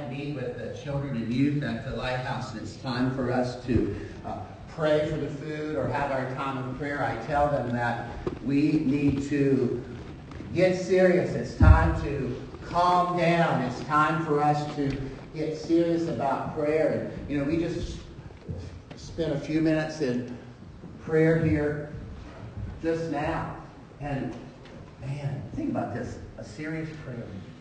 I meet with the children and youth at the Lighthouse, and it's time for us to pray for the food or have our time of prayer, I tell them that we need to get serious. It's time to calm down. It's time for us to get serious about prayer. And, we just spent a few minutes in prayer here just now. And, man, think about this. A serious prayer.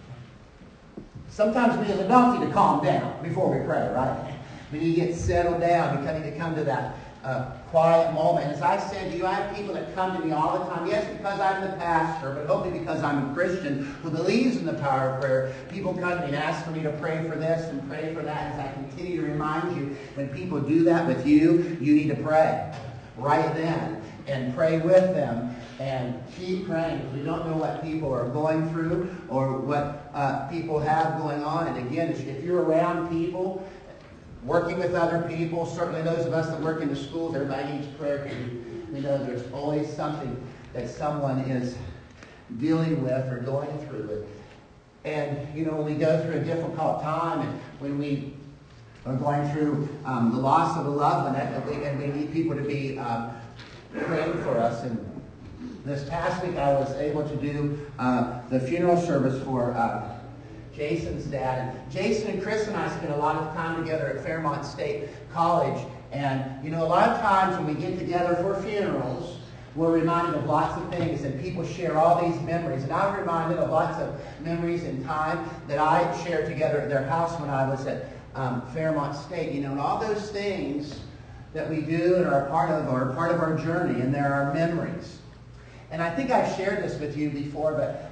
Sometimes we as adults need to calm down before we pray, right? We need to get settled down. We need to come to that quiet moment. As I said to you, I have people that come to me all the time. Yes, because I'm the pastor, but hopefully because I'm a Christian who believes in the power of prayer. People come to me and ask for me to pray for this and pray for that. As I continue to remind you, when people do that with you, you need to pray right then and pray with them. And keep praying, because we don't know what people are going through or what people have going on. And again, if you're around people, working with other people, certainly those of us that work in the schools, everybody needs prayer, because we know there's always something that someone is dealing with or going through. And, when we go through a difficult time, and when we are going through the loss of a loved one, and we need people to be praying for us. And this past week, I was able to do the funeral service for Jason's dad. And Jason and Chris and I spent a lot of time together at Fairmont State College. And, a lot of times when we get together for funerals, we're reminded of lots of things, and people share all these memories. And I'm reminded of lots of memories in time that I shared together at their house when I was at Fairmont State. And all those things that we do and are part of our journey, and there are memories. And I think I've shared this with you before, but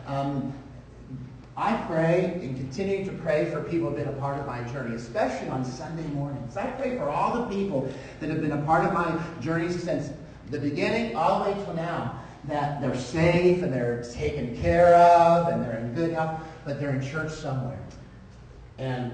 I pray and continue to pray for people who have been a part of my journey, especially on Sunday mornings. I pray for all the people that have been a part of my journey since the beginning all the way till now, that they're safe and they're taken care of and they're in good health, but they're in church somewhere. And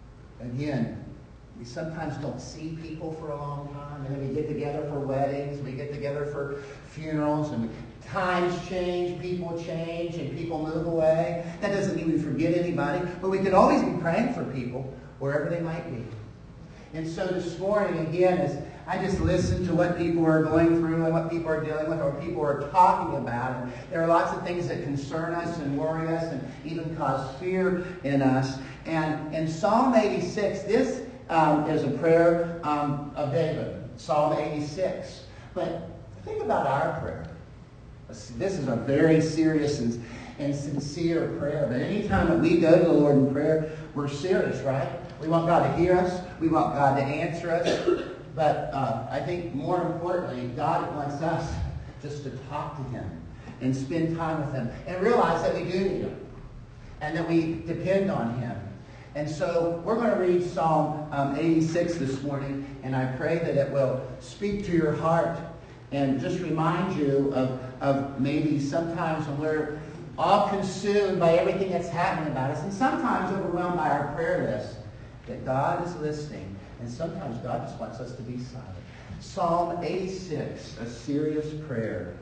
again, we sometimes don't see people for a long time, and then we get together for weddings, we get together for funerals, and times change, people change, and people move away. That doesn't mean we forget anybody, but we could always be praying for people wherever they might be. And so this morning, again, as I just listen to what people are going through and what people are dealing with or what people are talking about, and there are lots of things that concern us and worry us and even cause fear in us. And in Psalm 86, this is a prayer of David, Psalm 86. But think about our prayer. This is a very serious and sincere prayer. But anytime that we go to the Lord in prayer, we're serious, right? We want God to hear us. We want God to answer us. But I think more importantly, God wants us just to talk to Him and spend time with Him and realize that we do need Him and that we depend on Him. And so we're going to read Psalm 86 this morning, and I pray that it will speak to your heart and just remind you of maybe sometimes when we're all consumed by everything that's happening about us, and sometimes overwhelmed by our prayer list, that God is listening, and sometimes God just wants us to be silent. Psalm 86, a serious prayer.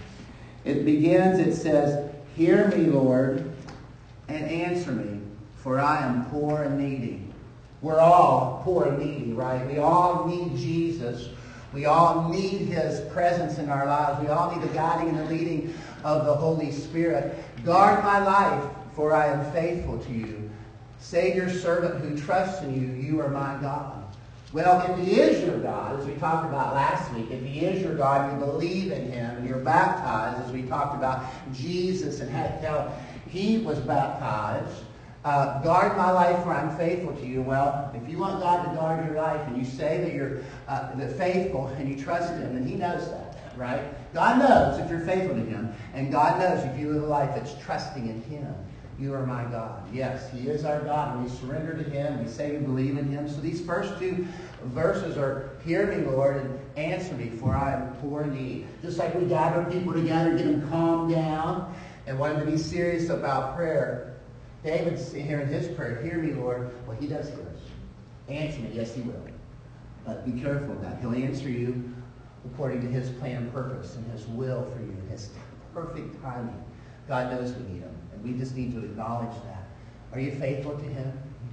It begins, it says, "Hear me, Lord, and answer me, for I am poor and needy." We're all poor and needy, right? We all need Jesus. We all need His presence in our lives. We all need the guiding and the leading of the Holy Spirit. Guard my life, for I am faithful to you. Save your servant who trusts in you. You are my God. Well, if He is your God, as we talked about last week, if He is your God, you believe in Him, and you're baptized, as we talked about Jesus and how He was baptized. Guard my life, for I'm faithful to you. Well, if you want God to guard your life, and you say that you're faithful and you trust Him, then He knows that, right? God knows if you're faithful to Him, and God knows if you live a life that's trusting in Him. You are my God. Yes, He is our God, and we surrender to Him. We say we believe in Him. So these first two verses are, "Hear me, Lord, and answer me, for I am poor and needy." Just like we gather people together, get them calmed down, and want them to be serious about prayer. David's here in his prayer, "Hear me, Lord." Well, He does hear us. Answer me. Yes, He will. But be careful of that. He'll answer you according to His plan and purpose and His will for you, His perfect timing. God knows we need Him, and we just need to acknowledge that. Are you faithful to Him?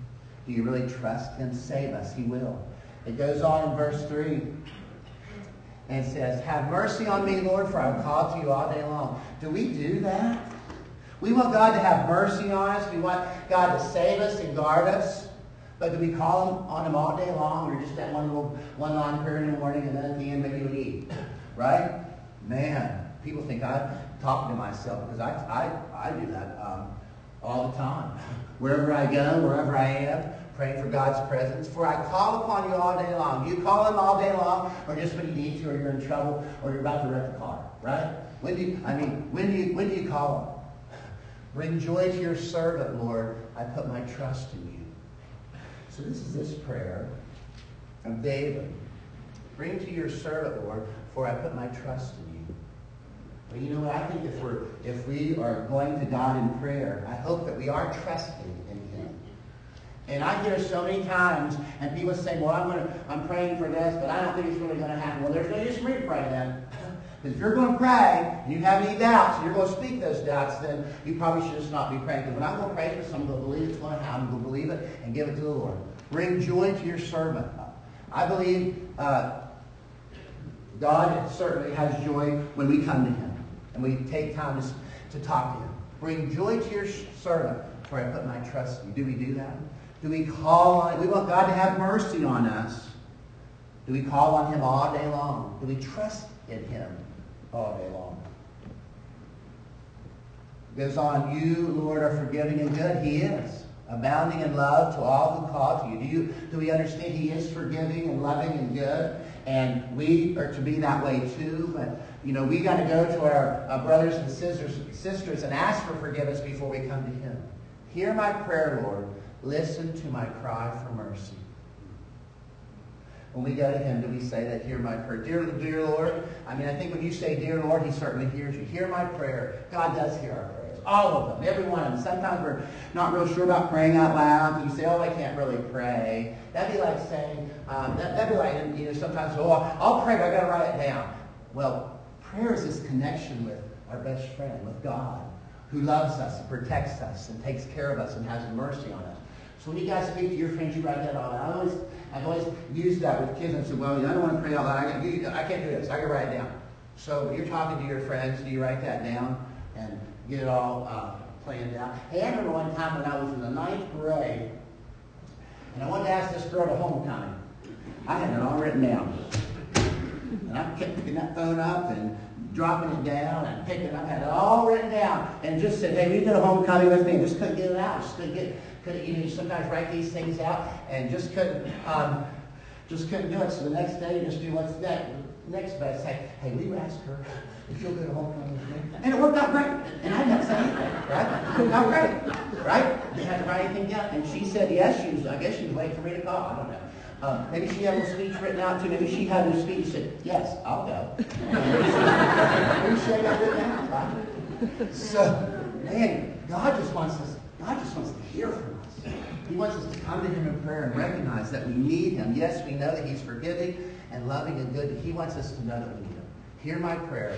Do you really trust him? Save us. He will. It goes on in verse 3. And it says, have mercy on me, Lord, for I have called to you all day long. Do we do that? We want God to have mercy on us. We want God to save us and guard us. But do we call on him all day long, or just that one long prayer in the morning and then at the end maybe we eat? Right? Man, people think I'm talking to myself because I do that all the time. Wherever I go, wherever I am, praying for God's presence. For I call upon you all day long. Do you call him all day long, or just when he needs you, or you're in trouble, or you're about to wreck the car? Right? When do you call him? Bring joy to your servant, Lord. I put my trust in you. So this is this prayer of David. Bring to your servant, Lord, for I put my trust in you. Well, you know what? I think if we are going to God in prayer, I hope that we are trusting in him. And I hear so many times, and people say, well, I'm praying for this, but I don't think it's really going to happen. Well, there's no use for me to pray then. Because if you're going to pray, and you have any doubts, and you're going to speak those doubts, then you probably should just not be praying. Because when I'm going to pray for something, I'm going to believe it's going to happen. I'm going to believe it and give it to the Lord. Bring joy to your servant. I believe God certainly has joy when we come to him. And we take time to talk to him. Bring joy to your servant, for I put my trust in you. Do we do that? Do we call on, we want God to have mercy on us. Do we call on him all day long? Do we trust in him all day long? It goes on, you, Lord, are forgiving and good. He is. Abounding in love to all who call to you. Do we understand he is forgiving and loving and good? And we are to be that way too. But, we got to go to our brothers and sisters and ask for forgiveness before we come to him. Hear my prayer, Lord. Listen to my cry for mercy. When we go to him, do we say that, hear my prayer? Dear Lord, I think when you say, dear Lord, he certainly hears you. Hear my prayer. God does hear our prayers. All of them. Every one of them. Sometimes we're not real sure about praying out loud. You say, I can't really pray. That'd be like saying, sometimes, I'll pray, but I got to write it down. Well, prayer is this connection with our best friend, with God, who loves us and protects us and takes care of us and has mercy on us. So when you guys speak to your friends, you write that all out. I've always used that with kids and said, well, I don't want to pray out loud. I can't do this. I can write it down. So when you're talking to your friends, do you write that down and get it all planned out? Hey, I remember one time when I was in the 9th grade, and I wanted to ask this girl to homecoming. I had it all written down. And I kept picking that phone up and dropping it down and picking it up. I had it all written down and just said, hey, will you go to homecoming with me? And just couldn't get it out. You sometimes write these things out and just couldn't do it. So the next day, you just do what's next best. Hey, will you ask her if you'll go to homecoming with me? And it worked out great. And I didn't say anything, right? It worked out great, right? Didn't have to write anything down. And she said yes. I guess she was waiting for me to call. I don't know. Maybe she had a little speech written out too. Maybe she had a speech and said, yes, I'll go. Maybe she had that written out, right? So, man, God just wants to hear from us. He wants us to come to him in prayer and recognize that we need him. Yes, we know that he's forgiving and loving and good. He wants us to know that we need him. Hear my prayer.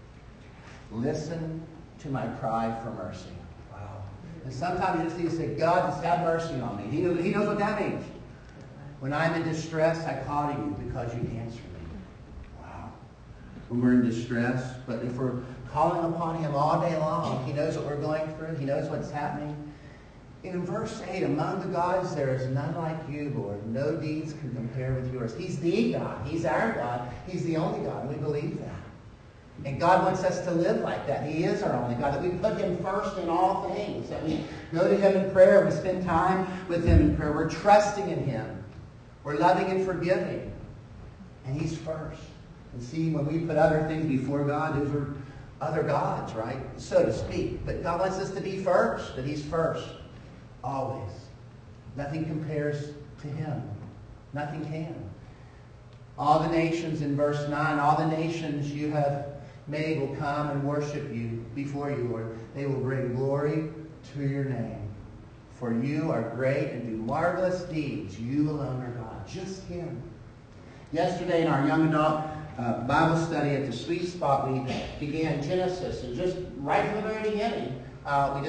Listen to my cry for mercy. Wow. And sometimes you just need to say, God, just have mercy on me. He knows what that means. When I'm in distress, I call to you because you answer me. Wow. When we're in distress, but if we're calling upon him all day long, he knows what we're going through. He knows what's happening. In verse 8, among the gods there is none like you, Lord. No deeds can compare with yours. He's the God. He's our God. He's the only God. We believe that. And God wants us to live like that. He is our only God. That we put him first in all things. That we go to him in prayer. We spend time with him in prayer. We're trusting in him. We're loving and forgiving. And he's first. And see, when we put other things before God, those are other gods, right? So to speak. But God wants us to be first. That he's first. Always. Nothing compares to him. Nothing can. All the nations, in verse 9, all the nations you have made will come and worship you before you, Lord. They will bring glory to your name. For you are great and do marvelous deeds. You alone are God. Just him. Yesterday in our young adult Bible study at the Sweet Spot, we began Genesis. And just right from the very beginning, we just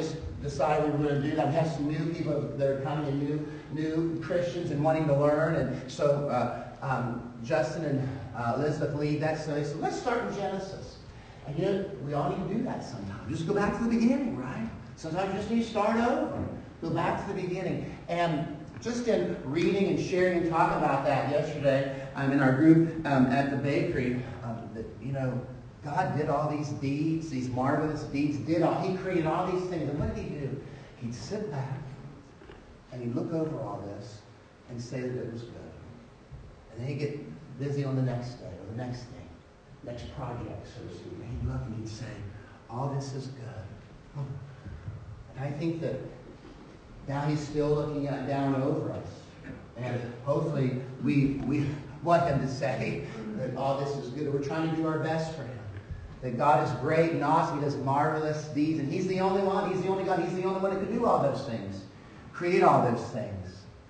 decided we were going to do that. We have some new people that are coming in, new Christians and wanting to learn. And so Justin and Elizabeth lead that. So they said, let's start in Genesis. And you know, we all need to do that sometimes. Just go back to the beginning, right? Sometimes you just need to start over. Go back to the beginning. And just in reading and sharing and talking about that yesterday in our group at the bakery, that, you know, God did all these deeds, these marvelous deeds. He created all these things. And what did he do? He'd sit back and he'd look over all this and say that it was good. And then he'd get busy on the next day or the next thing, next project, so to speak. And he'd look and he'd say, all this is good. And I think that now he's still looking down over us. And hopefully we want him to say that all this is good. We're trying to do our best for him. That God is great and awesome. He does marvelous deeds. And he's the only one. He's the only God. He's the only one that can do all those things. Create all those things.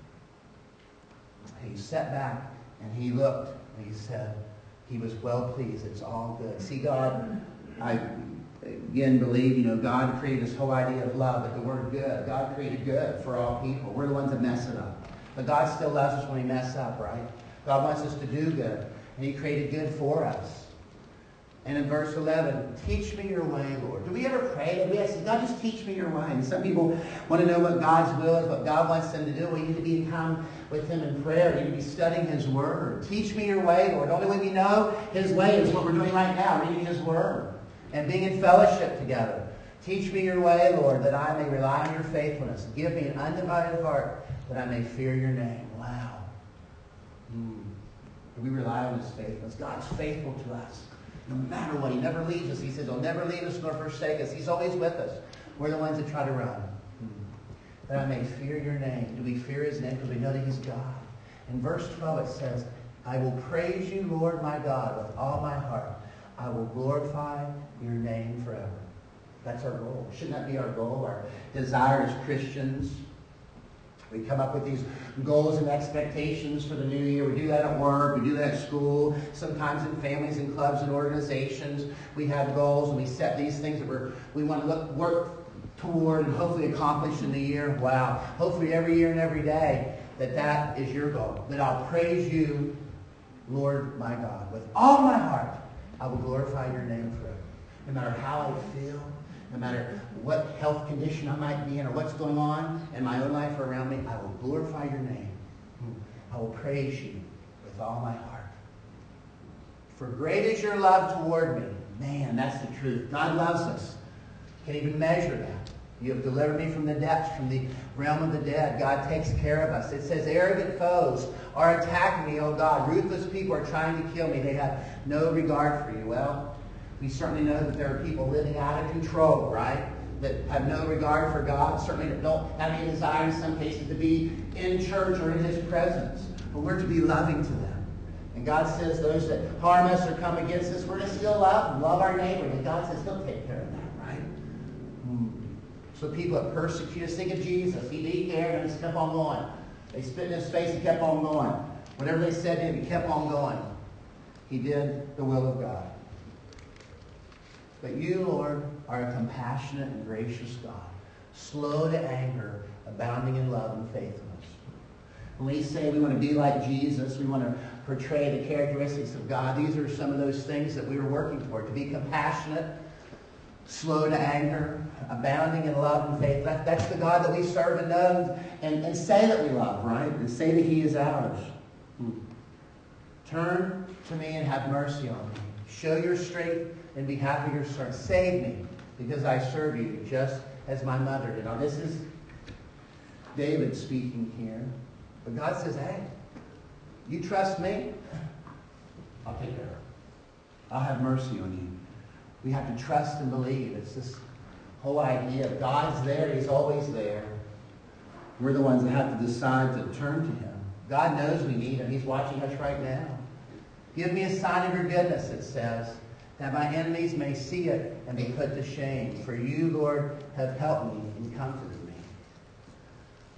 He sat back and he looked and he said, he was well pleased. It's all good. See, God, I again believe, you know, God created this whole idea of love, but the word good. God created good for all people. We're the ones that mess it up. But God still loves us when we mess up, right? God wants us to do good. And he created good for us. And in verse 11, teach me your way, Lord. Do we ever pray that we ask, God, just teach me your way? And some people want to know what God's will is, what God wants them to do. We need to be in time with him in prayer. We need to be studying his word. Teach me your way, Lord. The only way we know his way is what we're doing right now, reading his word and being in fellowship together. Teach me your way, Lord, that I may rely on your faithfulness. Give me an undivided heart that I may fear your name. Wow. We rely on his faithfulness. God's faithful to us. No matter what, he never leaves us. He says he'll never leave us nor forsake us. He's always with us. We're the ones that try to run. That I may fear your name. Do we fear his name because we know that he's God? In verse 12 it says, I will praise you, Lord my God, with all my heart. I will glorify your name forever. That's our goal. Shouldn't that be our goal, our desire as Christians? We come up with these goals and expectations for the new year. We do that at work. We do that at school. Sometimes in families and clubs and organizations, we have goals and we set these things that we want to work toward and hopefully accomplish in the year. Wow. Hopefully every year and every day that is your goal. That I'll praise you, Lord my God, with all my heart. I will glorify your name forever. No matter how I feel, no matter what health condition I might be in or what's going on in my own life or around me, I will glorify your name. I will praise you with all my heart. For great is your love toward me. Man, that's the truth. God loves us. Can't even measure that. You have delivered me from the depths, from the realm of the dead. God takes care of us. It says, arrogant foes are attacking me, oh God. Ruthless people are trying to kill me. They have no regard for you. Well, we certainly know that there are people living out of control, right? That have no regard for God. Certainly that don't have any desire in some cases to be in church or in his presence. But we're to be loving to them. And God says those that harm us or come against us, we're to still love our neighbor. And God says he'll take care of that, right? So people that persecute us, think of Jesus. He'd eat there and just kept on going. They spit in his face and kept on going. Whatever they said to him, he kept on going. He did the will of God. But you, Lord, are a compassionate and gracious God, slow to anger, abounding in love and faithfulness. When we say we want to be like Jesus, we want to portray the characteristics of God, these are some of those things that we were working toward. To be compassionate, slow to anger, abounding in love and faith. That's the God that we serve and know and say that we love, right? And say that he is ours. Turn to me and have mercy on me. Show your strength in behalf of your servant. Save me, because I serve you just as my mother did. Now this is David speaking here. But God says, hey, you trust me? I'll take care of it. I'll have mercy on you. We have to trust and believe. It's this whole idea of God's there. He's always there. We're the ones that have to decide to turn to him. God knows we need him. He's watching us right now. Give me a sign of your goodness, it says, that my enemies may see it and be put to shame. For you, Lord, have helped me and comforted me.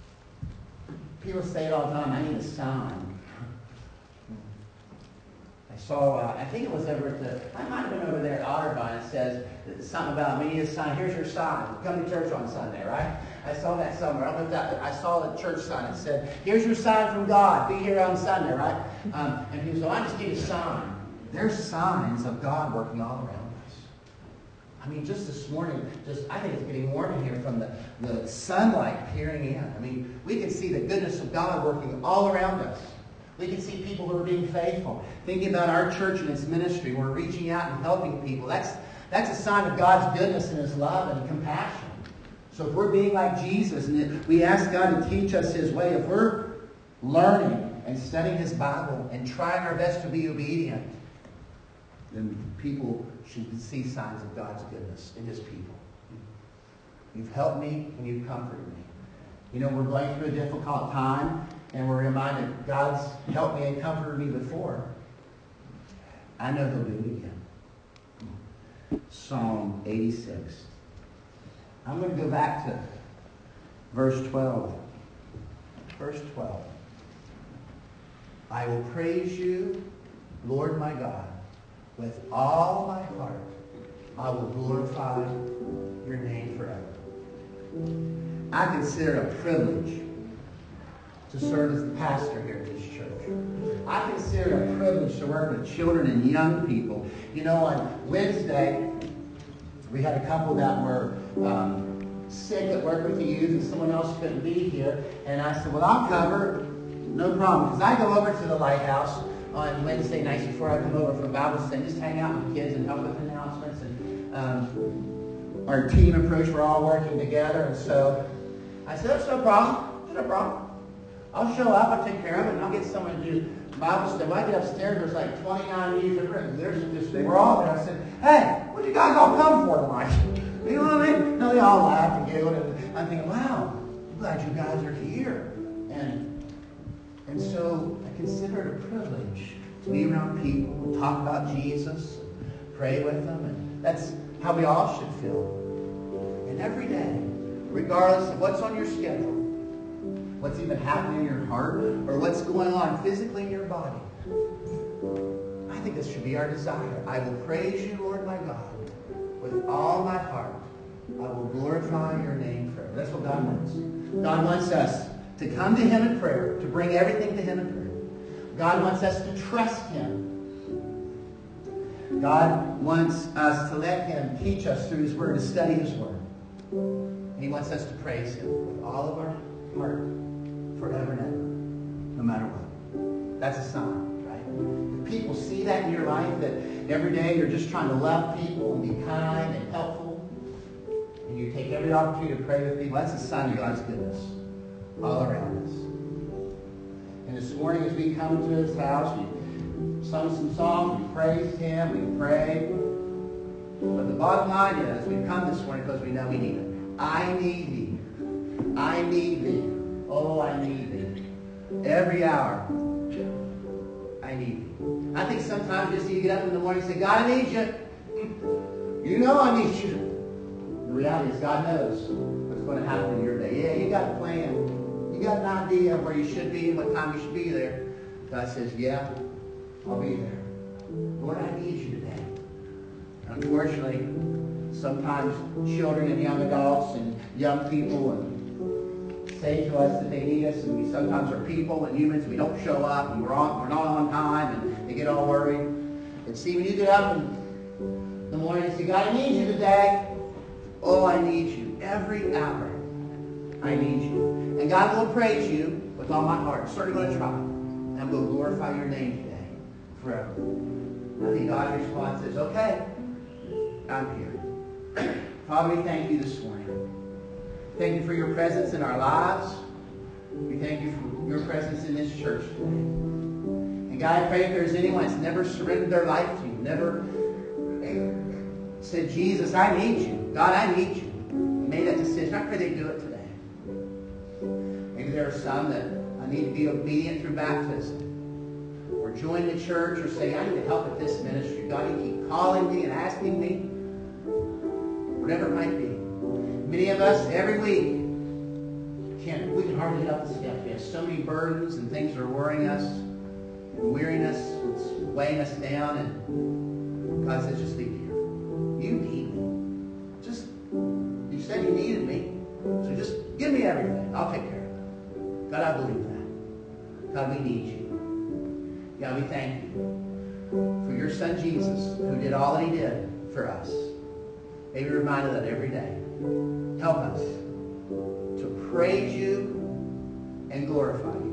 People say it all the time, I need a sign. I saw, I think it was over at the, I might have been over there at Otterbein. It says something about me, a sign. Here's your sign. Come to church on Sunday, right? I saw that somewhere. I don't know if that, I saw the church sign. It said, here's your sign from God. Be here on Sunday, right? And people say, I just need a sign. There's signs of God working all around us. I mean, just this morning, I think it's getting warm in here from the sunlight peering in. I mean, we can see the goodness of God working all around us. We can see people who are being faithful. Thinking about our church and its ministry, we're reaching out and helping people. That's a sign of God's goodness and His love and compassion. So if we're being like Jesus, and we ask God to teach us His way, if we're learning and studying His Bible and trying our best to be obedient, then people should see signs of God's goodness in His people. You've helped me and you've comforted me. You know, we're going through a difficult time, and we're reminded God's helped me and comforted me before. I know He'll do it again. Psalm 86. I'm going to go back to verse 12. Verse 12. I will praise you, Lord my God, with all my heart. I will glorify your name forever. I consider it a privilege to serve as the pastor here at this church. I consider it a privilege to work with children and young people. You know, on Wednesday, we had a couple that were sick that worked with the youth, and someone else couldn't be here. And I said, well, I'll cover. No problem. Because I go over to the Lighthouse on Wednesday nights before I come over from Bible study, just hang out with kids and help with announcements. And our team approach, we're all working together. And so I said, that's no problem. It's no problem. I'll show up, I'll take care of it, and I'll get someone to do Bible study. When I get upstairs, there's like 29 youth in rooms. We're all there. I said, hey, what you guys all come for tonight? You know what I mean? No, they all laughed and giggled, and I'm thinking, wow, I'm glad you guys are here. And so I consider it a privilege to be around people and talk about Jesus, and pray with them, and that's how we all should feel. And every day, regardless of what's on your schedule, what's even happening in your heart, or what's going on physically in your body, I think this should be our desire. I will praise you, Lord my God, with all my heart. I will glorify your name forever. That's what God wants. God wants us to come to Him in prayer, to bring everything to Him in prayer. God wants us to trust Him. God wants us to let Him teach us through His Word, to study His Word. And He wants us to praise Him with all of our heart, forever and ever, no matter what. That's a sign, right? If people see that in your life, that every day you're just trying to love people and be kind and helpful, and you take every opportunity to pray with people, that's a sign of God's goodness all around us. And this morning as we come to His house, we sung some songs, we praised Him, we prayed. But the bottom line is, we've come this morning because we know we need Him. I need Thee. I need Thee. Oh, I need Thee. Every hour, I need Thee. I think sometimes you just need to get up in the morning and say, God, I need You. You know I need You. The reality is God knows what's going to happen in your day. Yeah, you got a plan. You got an idea of where you should be and what time you should be there. God says, yeah, I'll be there. Lord, I need You today. Unfortunately, sometimes children and young adults and young people say to us that they need us, and we sometimes are people and humans. We don't show up, and we're not on time, and they get all worried. And see, when you get up in the morning and say, God, I need You today. Oh, I need You. Every hour, I need You. And God will praise You with all my heart. I'm certainly going to try. And I'm going to glorify Your name today, forever. I think God's response is, okay, I'm here. Father, we thank You this morning. Thank You for Your presence in our lives. We thank You for Your presence in this church today. And God, I pray if there's anyone that's never surrendered their life to You, never said, Jesus, I need You. God, I need You. Made that decision. I pray they do it today. Maybe there are some that I need to be obedient through baptism, or join the church, or say, I need to help with this ministry. God, You keep calling me and asking me. Whatever it might be. Many of us, every week, we can hardly get up the steps. We have so many burdens and things that are worrying us. and weariness was weighing us down, and God says, just leave it here. You need me. You said you needed me, so just give me everything. I'll take care of it. God, I believe that. God, we need you. God, we thank you for your son Jesus, who did all that he did for us. May we be reminded of that every day. Help us to praise you and glorify you.